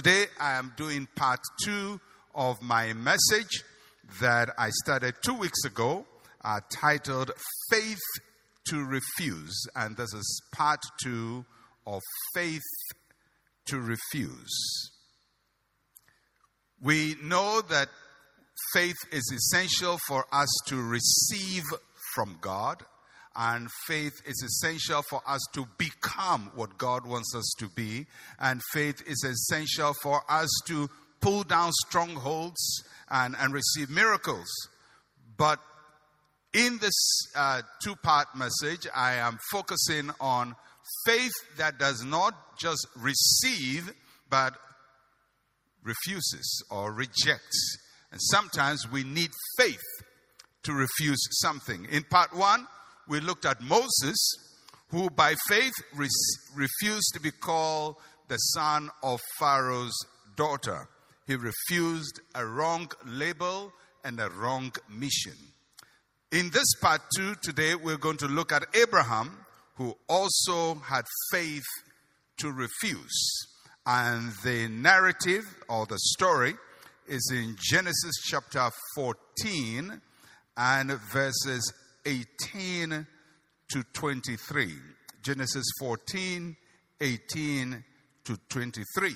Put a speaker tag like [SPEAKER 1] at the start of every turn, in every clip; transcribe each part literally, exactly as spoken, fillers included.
[SPEAKER 1] today I am doing part two of my message that I started two weeks ago, uh, titled Faith to Refuse. And this is part two of Faith to Refuse. We know that faith is essential for us to receive from God. And faith is essential for us to become what God wants us to be. And faith is essential for us to pull down strongholds and, and receive miracles. But in this uh, two-part message, I am focusing on faith that does not just receive, but refuses or rejects. And sometimes we need faith to refuse something. In part one, we looked at Moses, who by faith re- refused to be called the son of Pharaoh's daughter. He refused a wrong label and a wrong mission. In this part two, today we're going to look at Abraham, who also had faith to refuse. And the narrative or the story is in Genesis chapter fourteen and verses eighteen to twenty-three. Genesis fourteen, eighteen to twenty-three.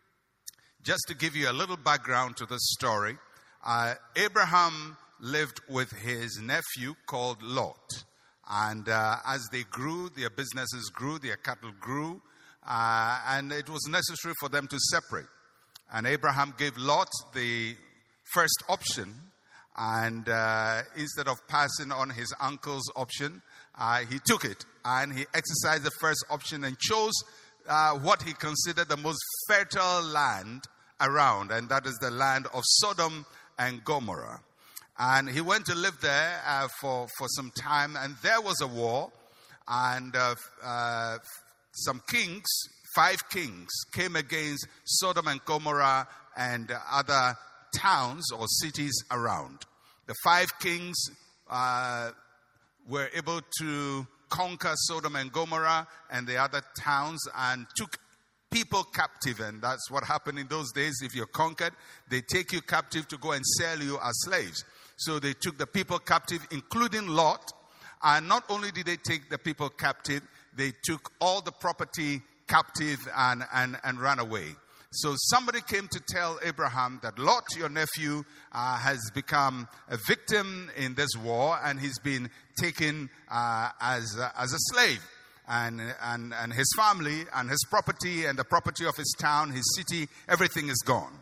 [SPEAKER 1] Just to give you a little background to this story, uh, Abraham lived with his nephew called Lot. And uh, as they grew, their businesses grew, their cattle grew, uh, and it was necessary for them to separate. And Abraham gave Lot the first option. And uh, instead of passing on his uncle's option, uh, he took it. And he exercised the first option and chose uh, what he considered the most fertile land around. And that is the land of Sodom and Gomorrah. And he went to live there uh, for, for some time. And there was a war. And uh, uh, some kings, five kings, came against Sodom and Gomorrah and other towns or cities around. The five kings uh, were able to conquer Sodom and Gomorrah and the other towns and took people captive. And that's what happened in those days. If you're conquered, they take you captive to go and sell you as slaves. So they took the people captive, including Lot. And not only did they take the people captive, they took all the property captive and, and, and ran away. So somebody came to tell Abraham that Lot, your nephew, uh, has become a victim in this war, and he's been taken uh, as uh, as a slave. And, and and his family and his property and the property of his town, his city, everything is gone.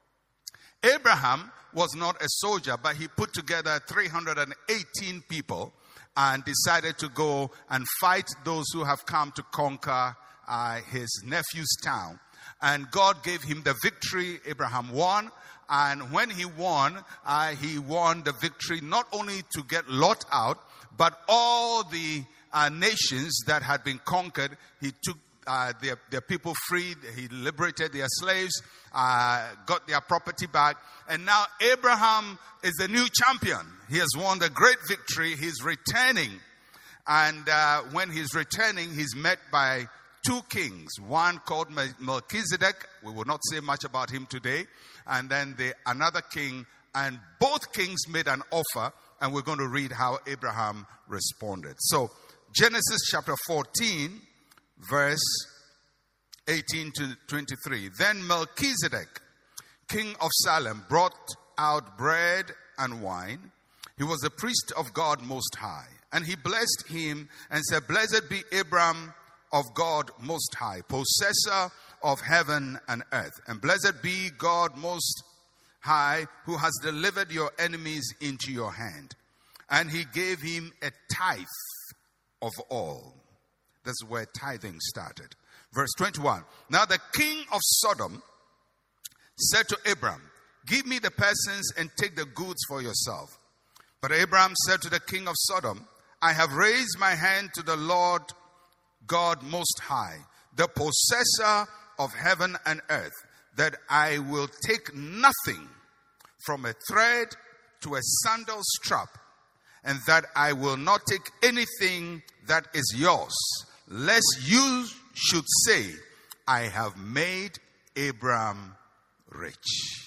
[SPEAKER 1] Abraham was not a soldier, but he put together three hundred eighteen people and decided to go and fight those who have come to conquer uh, his nephew's town. And God gave him the victory. Abraham won. And when he won, uh, he won the victory not only to get Lot out, but all the uh, nations that had been conquered. He took uh, their, their people freed. He liberated their slaves, uh, got their property back. And now Abraham is the new champion. He has won the great victory. He's returning. And uh, when he's returning, he's met by two kings, one called Melchizedek. We will not say much about him today. And then the another king, and both kings made an offer, and we're going to read how Abraham responded. So Genesis chapter fourteen, verse eighteen to twenty-three. Then Melchizedek, king of Salem, brought out bread and wine. He was a priest of God Most High. And he blessed him and said, "Blessed be Abraham of God Most High, possessor of heaven and earth. And blessed be God Most High, who has delivered your enemies into your hand." And he gave him a tithe of all. That's where tithing started. Verse twenty-one. Now the king of Sodom said to Abram, "Give me the persons and take the goods for yourself." But Abram said to the king of Sodom, "I have raised my hand to the Lord God Most High, the possessor of heaven and earth, that I will take nothing from a thread to a sandal strap, and that I will not take anything that is yours, lest you should say, I have made Abraham rich.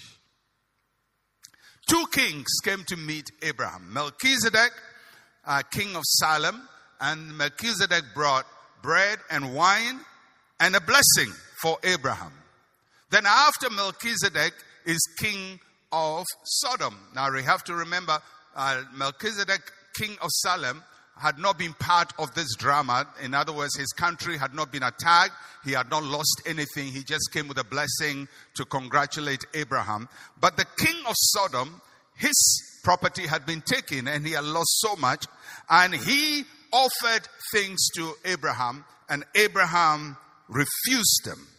[SPEAKER 1] Two kings came to meet Abraham. Melchizedek, uh, king of Salem, and Melchizedek brought bread and wine and a blessing for Abraham. Then after Melchizedek is king of Sodom. Now we have to remember, uh, Melchizedek, king of Salem, had not been part of this drama. In other words, his country had not been attacked. He had not lost anything. He just came with a blessing to congratulate Abraham. But the king of Sodom, his property had been taken and he had lost so much. And he offered things to Abraham and Abraham refused them.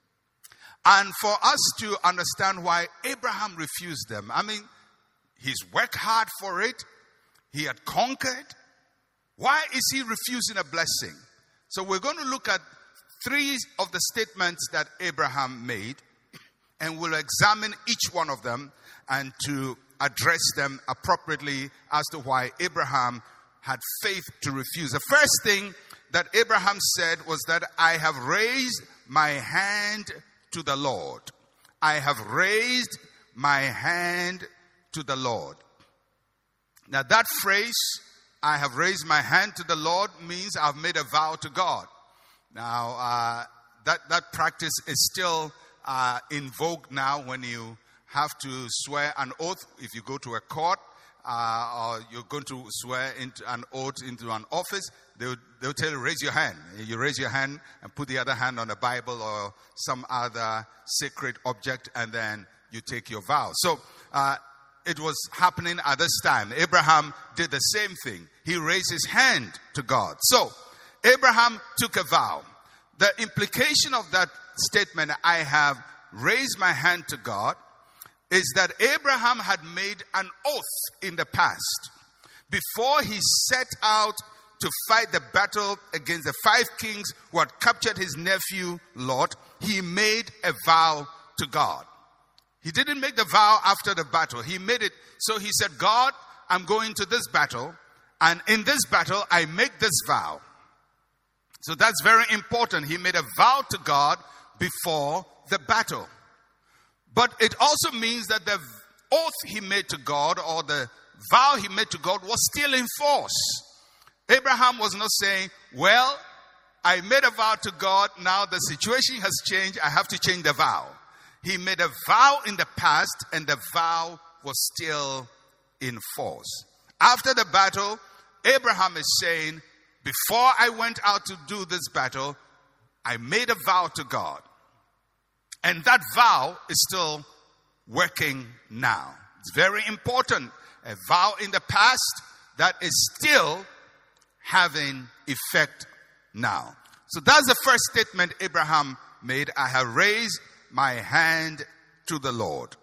[SPEAKER 1] And for us to understand why Abraham refused them, I mean, he's worked hard for it. He had conquered. Why is he refusing a blessing? So we're going to look at three of the statements that Abraham made, and we'll examine each one of them and to address them appropriately as to why Abraham had faith to refuse. The first thing that Abraham said was that I have raised my hand to the Lord. I have raised my hand to the Lord. Now that phrase, I have raised my hand to the Lord, means I've made a vow to God. Now, uh, that, that practice is still uh, in vogue now when you have to swear an oath. If you go to a court uh, or you're going to swear into an oath into an office, they'll, they'll tell you, raise your hand. You raise your hand and put the other hand on a Bible or some other sacred object, and then you take your vow. So, uh, it was happening at this time. Abraham did the same thing. He raised his hand to God. So, Abraham took a vow. The implication of that statement, I have raised my hand to God, is that Abraham had made an oath in the past. Before he set out to fight the battle against the five kings who had captured his nephew Lot, he made a vow to God. He didn't make the vow after the battle. He made it. So he said, God, I'm going to this battle. And in this battle, I make this vow. So that's very important. He made a vow to God before the battle. But it also means that the oath he made to God, or the vow he made to God, was still in force. Abraham was not saying, well, I made a vow to God. Now the situation has changed. I have to change the vow. He made a vow in the past, and the vow was still in force. After the battle, Abraham is saying, before I went out to do this battle, I made a vow to God. And that vow is still working now. It's very important. A vow in the past that is still having effect now. So that's the first statement Abraham made. I have raised my hand to the Lord.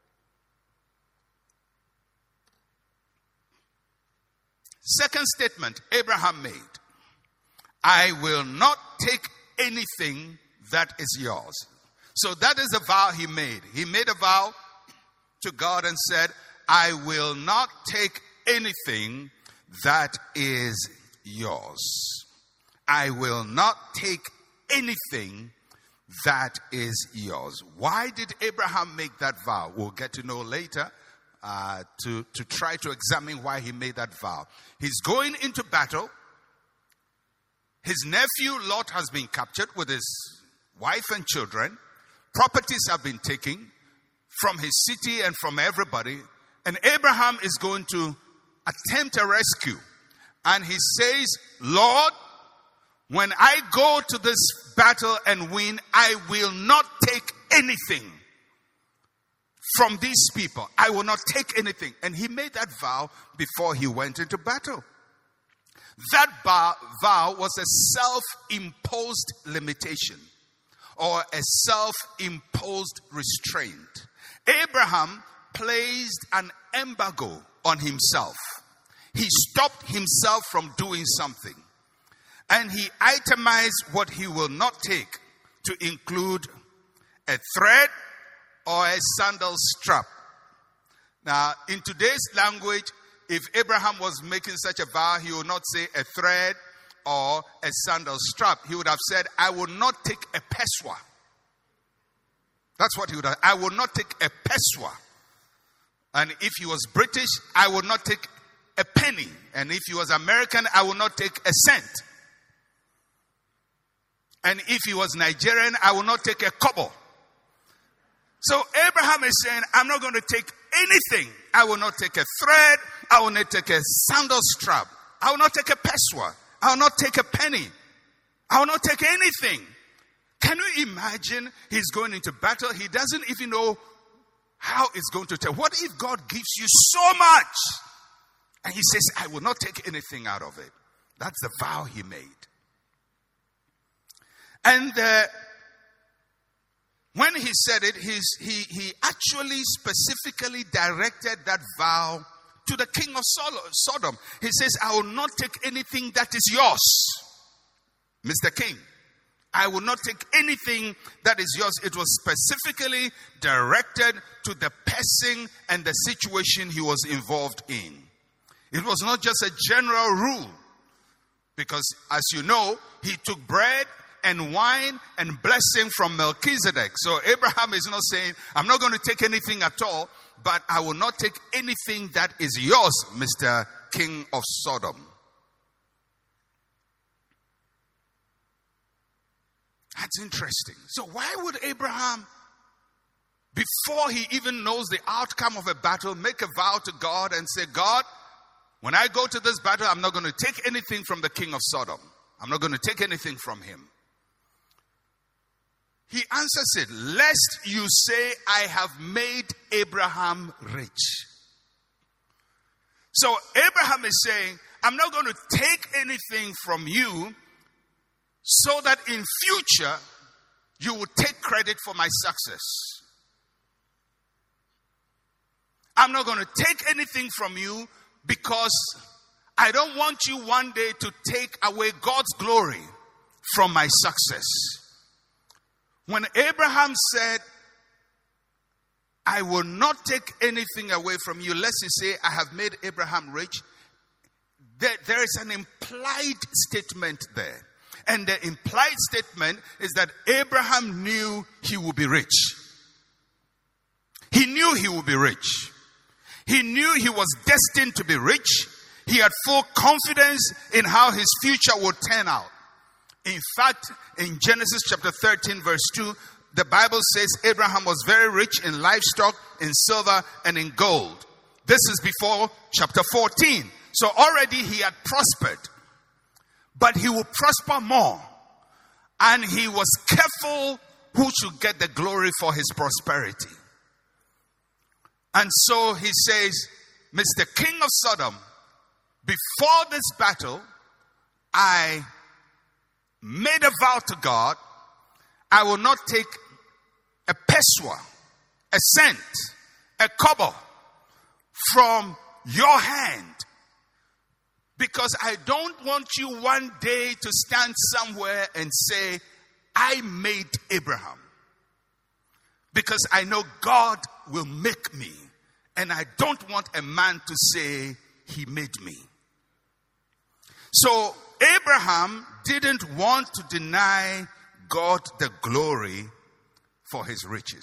[SPEAKER 1] Second statement Abraham made. I will not take anything that is yours. So that is the vow he made. He made a vow to God and said, I will not take anything that is yours. I will not take anything that is yours. Why did Abraham make that vow? We'll get to know later uh, to, to try to examine why he made that vow. He's going into battle. His nephew Lot has been captured with his wife and children. Properties have been taken from his city and from everybody. And Abraham is going to attempt a rescue. And he says, Lord, when I go to this battle and win, I will not take anything from these people. I will not take anything. And he made that vow before he went into battle. That vow, vow was a self-imposed limitation or a self-imposed restraint. Abraham placed an embargo on himself. He stopped himself from doing something. And he itemized what he will not take to include a thread or a sandal strap. Now, in today's language, if Abraham was making such a vow, he would not say a thread or a sandal strap. He would have said, I will not take a peswa. That's what he would have. I will not take a pesewa. And if he was British, I would not take a penny. And if he was American, I will not take a cent. And if he was Nigerian, I will not take a kobo. So Abraham is saying, I'm not going to take anything. I will not take a thread. I will not take a sandal strap. I will not take a pesewa. I will not take a penny. I will not take anything. Can you imagine he's going into battle? He doesn't even know how it's going to tell. What if God gives you so much? And he says, I will not take anything out of it. That's the vow he made. And uh, when he said it, he's, he, he actually specifically directed that vow to the king of Sodom. He says, I will not take anything that is yours, Mister King. I will not take anything that is yours. It was specifically directed to the person and the situation he was involved in. It was not just a general rule. Because as you know, he took bread and wine and blessing from Melchizedek. So Abraham is not saying, I'm not going to take anything at all, but I will not take anything that is yours, Mister King of Sodom. That's interesting. So why would Abraham, before he even knows the outcome of a battle, make a vow to God and say, God, when I go to this battle, I'm not going to take anything from the king of Sodom. I'm not going to take anything from him. He answers it, lest you say, I have made Abraham rich. So Abraham is saying, I'm not going to take anything from you so that in future you will take credit for my success. I'm not going to take anything from you because I don't want you one day to take away God's glory from my success. When Abraham said, I will not take anything away from you, lest you say, I have made Abraham rich, there, there is an implied statement there. And the implied statement is that Abraham knew he would be rich. He knew he would be rich. He knew he was destined to be rich. He had full confidence in how his future would turn out. In fact, in Genesis chapter thirteen, verse two, the Bible says Abraham was very rich in livestock, in silver, and in gold. This is before chapter fourteen. So already he had prospered. But he will prosper more. And he was careful who should get the glory for his prosperity. And so he says, Mister King of Sodom, before this battle, I made a vow to God. I will not take a pesewa, a cent, a kobo from your hand. Because I don't want you one day to stand somewhere and say, I made Abraham. Because I know God will make me. And I don't want a man to say, he made me. So Abraham didn't want to deny God the glory for his riches.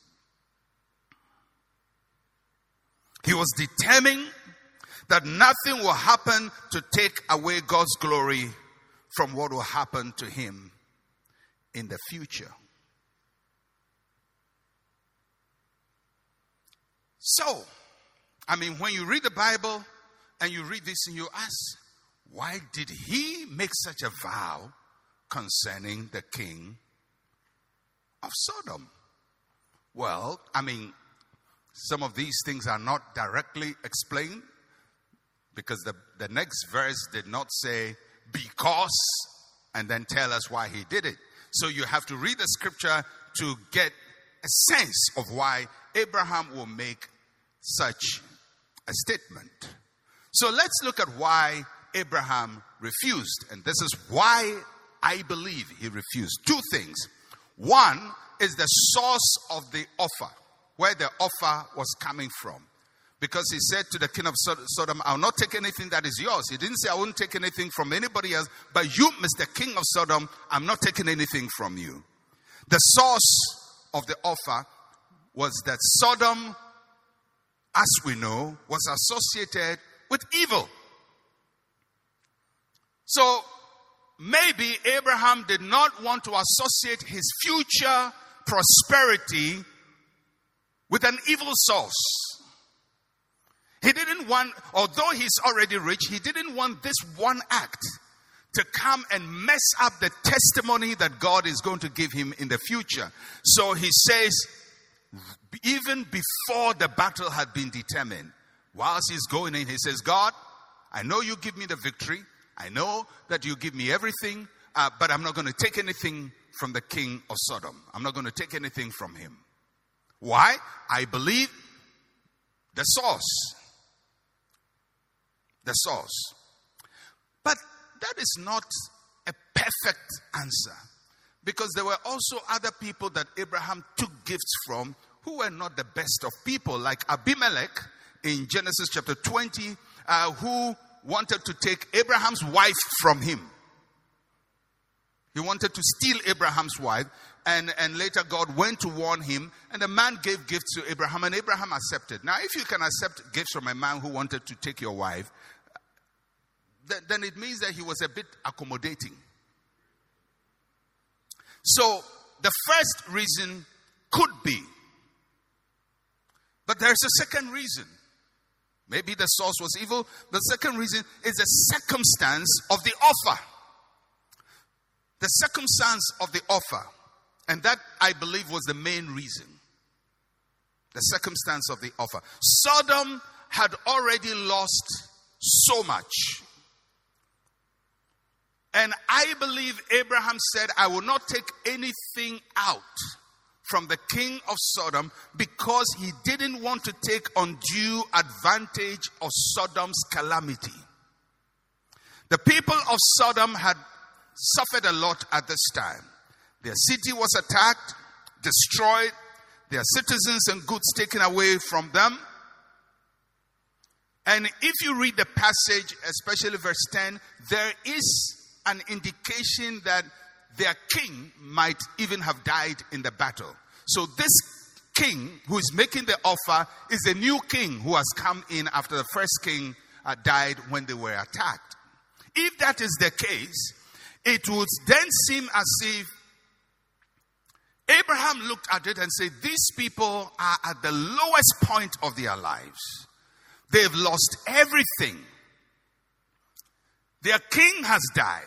[SPEAKER 1] He was determined that nothing will happen to take away God's glory from what will happen to him in the future. So, I mean, when you read the Bible and you read this and you ask, why did he make such a vow concerning the king of Sodom? Well, I mean, some of these things are not directly explained. Because the, the next verse did not say, because, and then tell us why he did it. So you have to read the scripture to get a sense of why Abraham will make such a statement. So let's look at why Abraham refused. And this is why I believe he refused. Two things. One is the source of the offer, where the offer was coming from. Because he said to the king of Sodom, I'll not take anything that is yours. He didn't say I won't take anything from anybody else. But you, Mister King of Sodom, I'm not taking anything from you. The source of the offer was that Sodom, as we know, was associated with evil. So maybe Abraham did not want to associate his future prosperity with an evil source. He didn't want, although he's already rich, he didn't want this one act to come and mess up the testimony that God is going to give him in the future. So he says, even before the battle had been determined, whilst he's going in, he says, God, I know you give me the victory. I know that you give me everything, uh, but I'm not going to take anything from the king of Sodom. I'm not going to take anything from him. Why? I believe the source. The source. But that is not a perfect answer, because there were also other people that Abraham took gifts from who were not the best of people, like Abimelech in Genesis chapter twenty, uh, who wanted to take Abraham's wife from him. He wanted to steal Abraham's wife, and, and later God went to warn him, and the man gave gifts to Abraham, and Abraham accepted. Now, if you can accept gifts from a man who wanted to take your wife, th- then it means that he was a bit accommodating. So, the first reason could be, but there's a second reason. Maybe the source was evil. The second reason is the circumstance of the offer. The circumstance of the offer. And that, I believe, was the main reason. The circumstance of the offer. Sodom had already lost so much. And I believe Abraham said, I will not take anything out from the king of Sodom, because he didn't want to take undue advantage of Sodom's calamity. The people of Sodom had suffered a lot at this time. Their city was attacked, destroyed, their citizens and goods taken away from them. And if you read the passage, especially verse ten, there is an indication that their king might even have died in the battle. So this king who is making the offer is a new king who has come in after the first king uh, died when they were attacked. If that is the case, it would then seem as if Abraham looked at it and said, these people are at the lowest point of their lives. They've lost everything. Their king has died.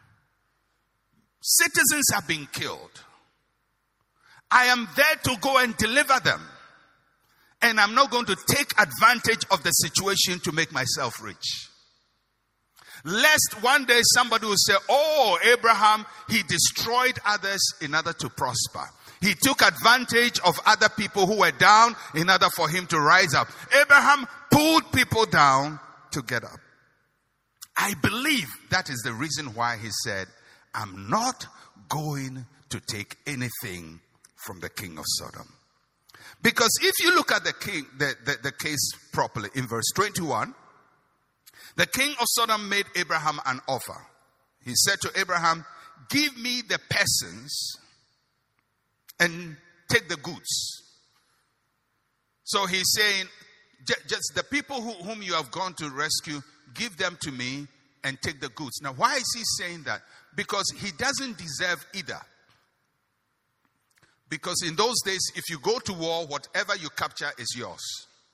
[SPEAKER 1] Citizens have been killed. I am there to go and deliver them. And I'm not going to take advantage of the situation to make myself rich. Lest one day somebody will say, oh, Abraham, he destroyed others in order to prosper. He took advantage of other people who were down in order for him to rise up. Abraham pulled people down to get up. I believe that is the reason why he said, I'm not going to take anything from the king of Sodom. Because if you look at the king, the, the, the case properly in verse twenty-one, the king of Sodom made Abraham an offer. He said to Abraham, give me the persons and take the goods. So he's saying, just the people who, whom you have gone to rescue, give them to me and take the goods. Now, why is he saying that? Because he doesn't deserve either. Because in those days, if you go to war, whatever you capture is yours.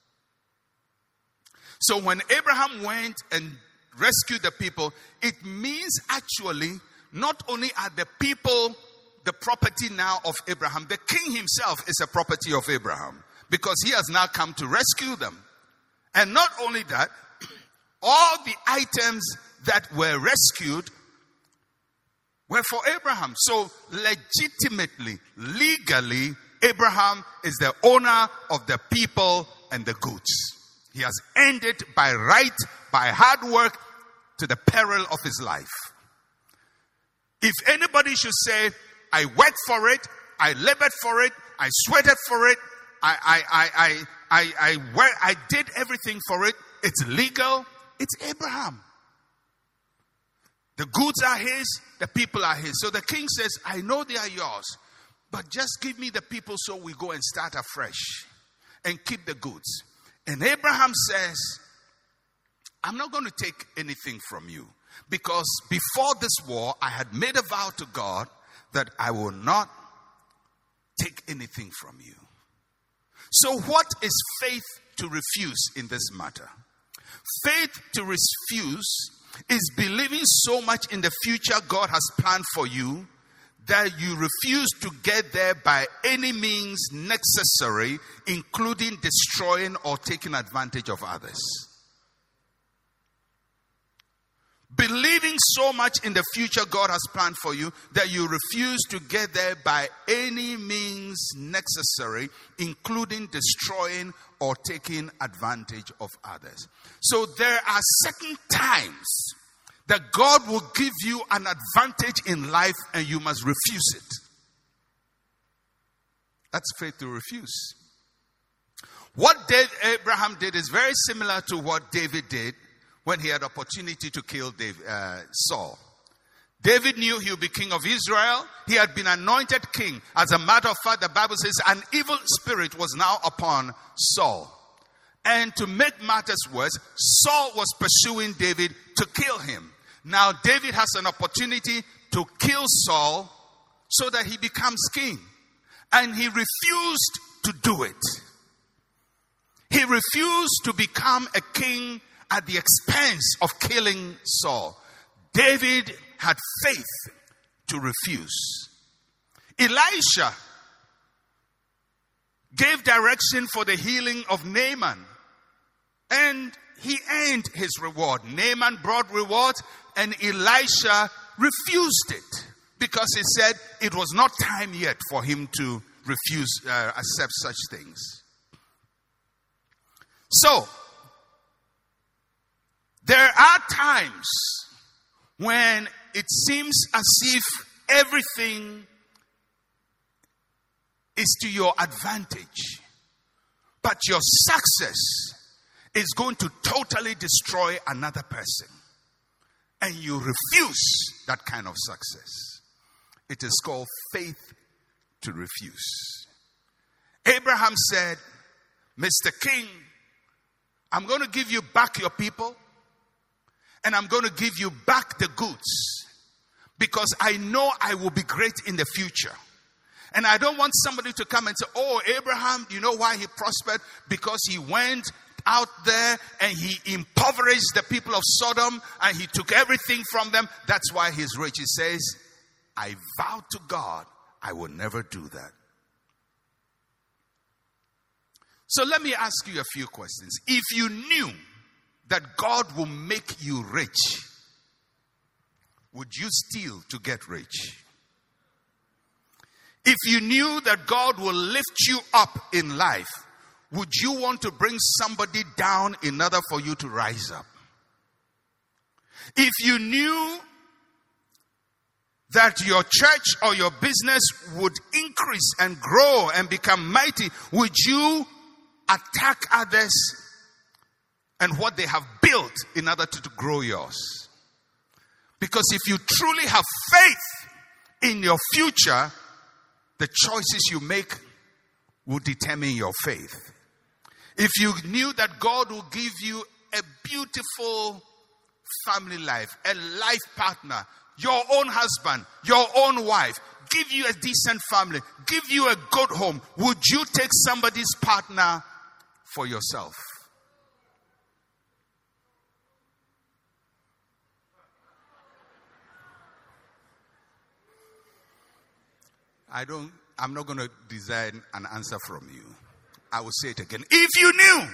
[SPEAKER 1] So when Abraham went and rescued the people, it means actually not only are the people the property now of Abraham, the king himself is a property of Abraham, because he has now come to rescue them. And not only that, all the items that were rescued were for Abraham. So legitimately, legally, Abraham is the owner of the people and the goods. He has earned it by right, by hard work, to the peril of his life. If anybody should say, I worked for it, I labored for it, I sweated for it, I I I I I I, I, I did everything for it, it's legal, it's Abraham. The goods are his, the people are his. So the king says, I know they are yours, but just give me the people so we go and start afresh and keep the goods. And Abraham says, I'm not going to take anything from you, because before this war, I had made a vow to God that I will not take anything from you. So what is faith to refuse in this matter? Faith to refuse is believing so much in the future God has planned for you that you refuse to get there by any means necessary, including destroying or taking advantage of others. Believing so much in the future God has planned for you that you refuse to get there by any means necessary, including destroying or taking advantage of others. So there are certain times that God will give you an advantage in life and you must refuse it. That's faith to refuse. What David, Abraham did is very similar to what David did when he had opportunity to kill David, uh, Saul. David knew he would be king of Israel. He had been anointed king. As a matter of fact, the Bible says an evil spirit was now upon Saul. And to make matters worse, Saul was pursuing David to kill him. Now David has an opportunity to kill Saul so that he becomes king. And he refused to do it. He refused to become a king at the expense of killing Saul. David had faith to refuse. Elisha gave direction for the healing of Naaman, and he earned his reward. Naaman brought rewards, and Elisha refused it because he said it was not time yet for him to refuse, uh, accept such things. So, there are times when it seems as if everything is to your advantage, but your success is going to totally destroy another person, and you refuse that kind of success. It is called faith to refuse. Abraham said, Mister King, I'm going to give you back your people, and I'm going to give you back the goods, because I know I will be great in the future. And I don't want somebody to come and say, oh, Abraham, you know why he prospered? Because he went out there and he impoverished the people of Sodom and he took everything from them. That's why he's rich. He says, I vow to God, I will never do that. So let me ask you a few questions. If you knew that God will make you rich, would you steal to get rich? If you knew that God will lift you up in life, would you want to bring somebody down in order for you to rise up? If you knew that your church or your business would increase and grow and become mighty, would you attack others and what they have built in order to, to grow yours? Because if you truly have faith in your future, the choices you make will determine your faith. If you knew that God will give you a beautiful family life, a life partner, your own husband, your own wife, give you a decent family, give you a good home, would you take somebody's partner for yourself? I don't, I'm not going to design an answer from you. I will say it again. If you knew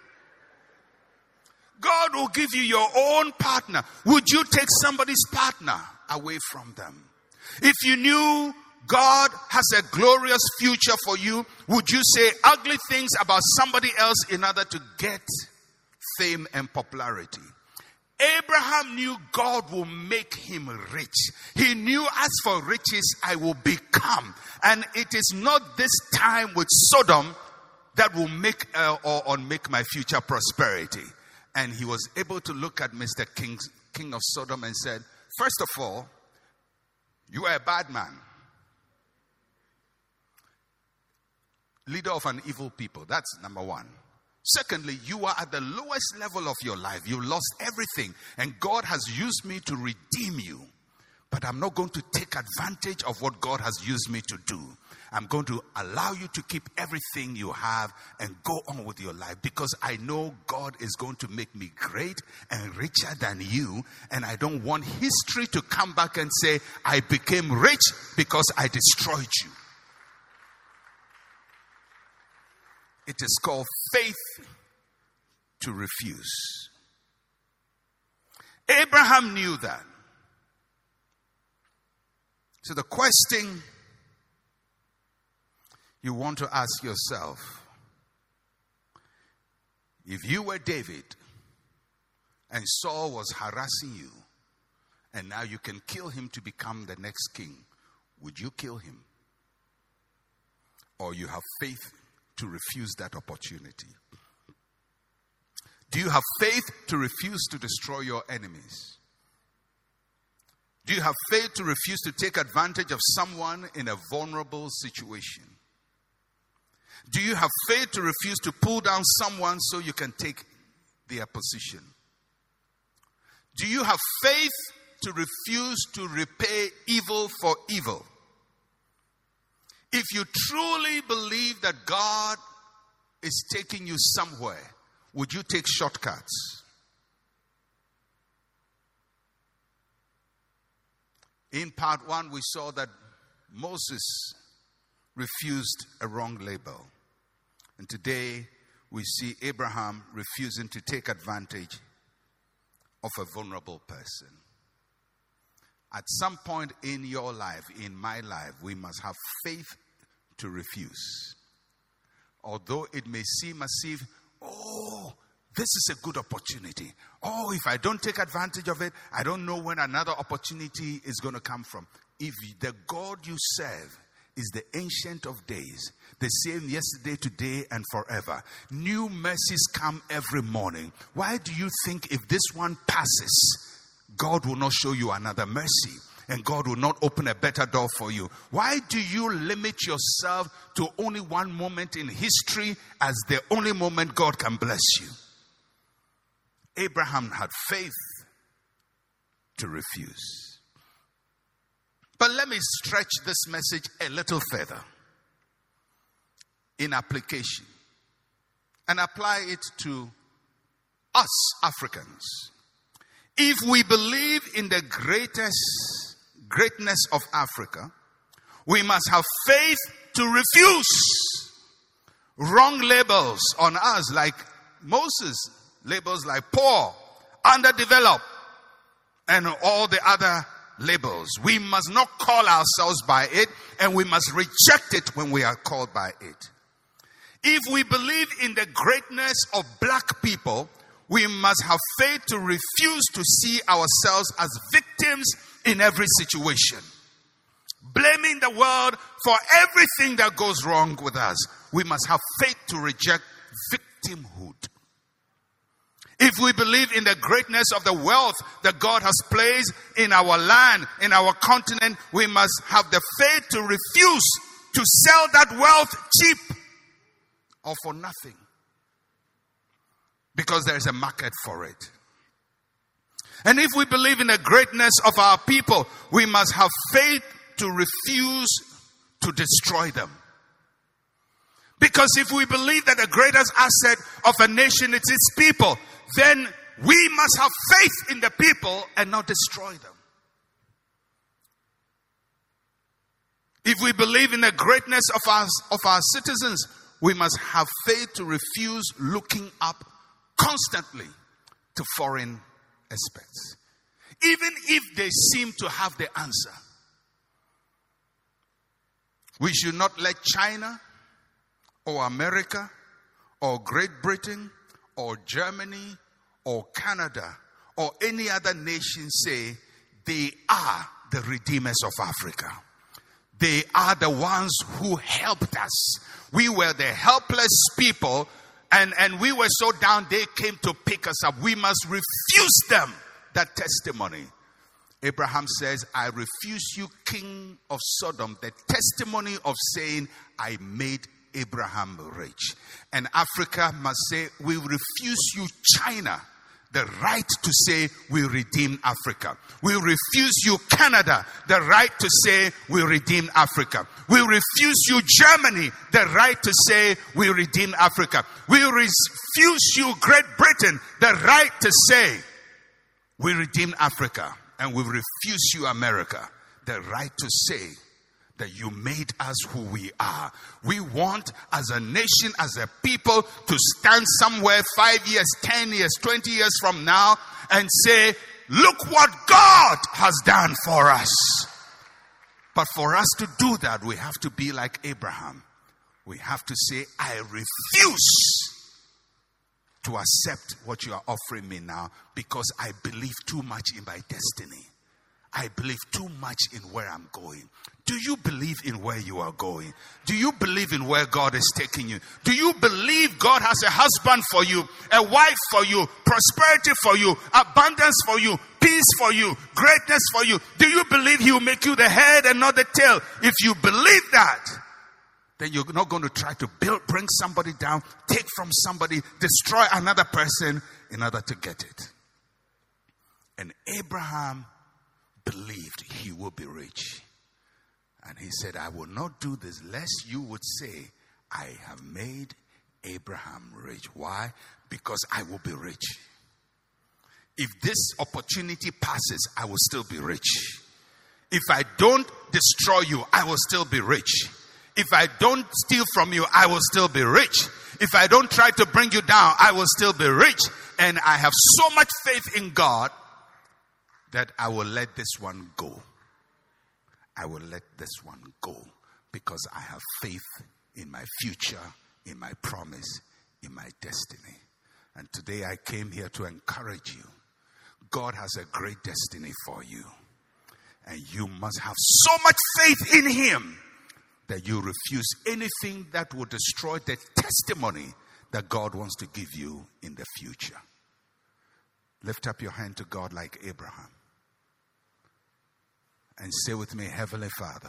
[SPEAKER 1] God will give you your own partner, would you take somebody's partner away from them? If you knew God has a glorious future for you, would you say ugly things about somebody else in order to get fame and popularity? Abraham knew God will make him rich. He knew, as for riches, I will become. And it is not this time with Sodom that will make uh, or, or make my future prosperity. And he was able to look at Mister King, King of Sodom and said, first of all, you are a bad man. leader of an evil people. That's number one. Secondly, you are at the lowest level of your life. You lost everything. And God has used me to redeem you. But I'm not going to take advantage of what God has used me to do. I'm going to allow you to keep everything you have and go on with your life. Because I know God is going to make me great and richer than you. And I don't want history to come back and say, I became rich because I destroyed you. It is called faith to refuse. Abraham knew that. So the question you want to ask yourself, if you were David and Saul was harassing you and now you can kill him to become the next king, would you kill him? Or you have faith to refuse that opportunity? Do you have faith to refuse to destroy your enemies? Do you have faith to refuse to take advantage of someone in a vulnerable situation? Do you have faith to refuse to pull down someone so you can take their position? Do you have faith to refuse to repay evil for evil? If you truly believe that God is taking you somewhere, would you take shortcuts? In part one, we saw that Moses refused a wrong label. And today, we see Abraham refusing to take advantage of a vulnerable person. At some point in your life, in my life, we must have faith to refuse. Although it may seem as if, oh, this is a good opportunity. Oh, if I don't take advantage of it, I don't know when another opportunity is going to come from. If the God you serve is the Ancient of Days, the same yesterday, today, and forever, new mercies come every morning. Why do you think if this one passes, God will not show you another mercy? And God will not open a better door for you? Why do you limit yourself to only one moment in history as the only moment God can bless you? Abraham had faith to refuse. But let me stretch this message a little further in application and apply it to us Africans. If we believe in the greatest greatness of Africa, we must have faith to refuse wrong labels on us, like Moses, labels like poor, underdeveloped, and all the other labels. We must not call ourselves by it, and we must reject it when we are called by it. If we believe in the greatness of black people, we must have faith to refuse to see ourselves as victims in every situation, blaming the world for everything that goes wrong with us. We must have faith to reject victimhood. If we believe in the greatness of the wealth that God has placed in our land, in our continent, we must have the faith to refuse to sell that wealth cheap or for nothing, because there is a market for it. And if we believe in the greatness of our people, we must have faith to refuse to destroy them. Because if we believe that the greatest asset of a nation is its people, then we must have faith in the people and not destroy them. If we believe in the greatness of our, of our citizens, we must have faith to refuse looking up constantly to foreign aspects, even if they seem to have the answer. We should not let China or America or Great Britain or Germany or Canada or any other nation say they are the redeemers of Africa. They are the ones who helped us. We were the helpless people, and, and we were so down, they came to pick us up. We must refuse them that testimony. Abraham says, I refuse you, king of Sodom, the testimony of saying, I made Abraham rich. And Africa must say, we refuse you, China, the right to say we redeem Africa. We refuse you, Canada, the right to say we redeem Africa. We refuse you, Germany, the right to say we redeem Africa. We refuse you, Great Britain, the right to say we redeem Africa. And we refuse you, America, the right to say that you made us who we are. We want, as a nation, as a people, to stand somewhere five years, ten years, twenty years from now and say, look what God has done for us. But for us to do that, we have to be like Abraham. We have to say, I refuse to accept what you are offering me now because I believe too much in my destiny. I believe too much in where I'm going. Do you believe in where you are going? Do you believe in where God is taking you? Do you believe God has a husband for you, a wife for you, prosperity for you, abundance for you, peace for you, greatness for you? Do you believe He will make you the head and not the tail? If you believe that, then you're not going to try to build, bring somebody down, take from somebody, destroy another person in order to get it. And Abraham believed he would be rich. And he said, I will not do this lest you would say, I have made Abraham rich. Why? Because I will be rich. If this opportunity passes, I will still be rich. If I don't destroy you, I will still be rich. If I don't steal from you, I will still be rich. If I don't try to bring you down, I will still be rich. And I have so much faith in God that I will let this one go. I will let this one go because I have faith in my future, in my promise, in my destiny. And today I came here to encourage you. God has a great destiny for you. And you must have so much faith in Him that you refuse anything that will destroy the testimony that God wants to give you in the future. Lift up your hand to God like Abraham. And say with me, Heavenly Father,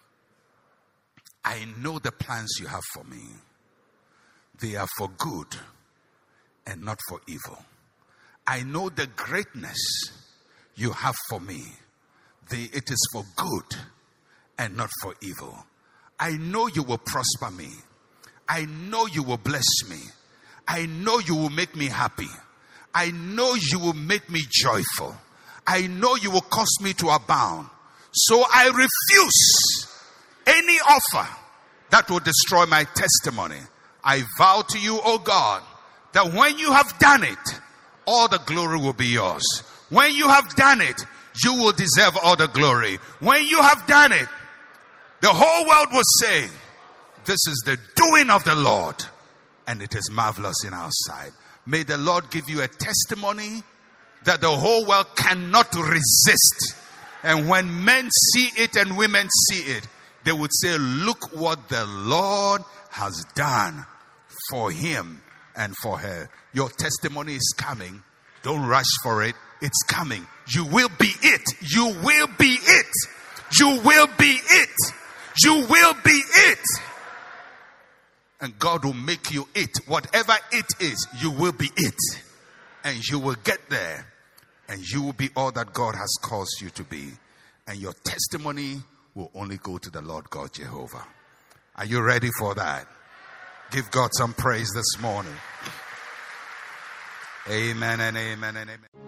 [SPEAKER 1] I know the plans you have for me. They are for good and not for evil. I know the greatness you have for me. They, it is for good and not for evil. I know you will prosper me. I know you will bless me. I know you will make me happy. I know you will make me joyful. I know you will cause me to abound. So I refuse any offer that will destroy my testimony. I vow to you, O God, that when you have done it, all the glory will be yours. When you have done it, you will deserve all the glory. When you have done it, the whole world will say, this is the doing of the Lord, and it is marvelous in our sight. May the Lord give you a testimony that the whole world cannot resist. And when men see it and women see it, they would say, look what the Lord has done for him and for her. Your testimony is coming. Don't rush for it. It's coming. You will be it. You will be it. You will be it. You will be it. And God will make you it. Whatever it is, you will be it. And you will get there. And you will be all that God has caused you to be. And your testimony will only go to the Lord God Jehovah. Are you ready for that? Give God some praise this morning. Amen and amen and amen.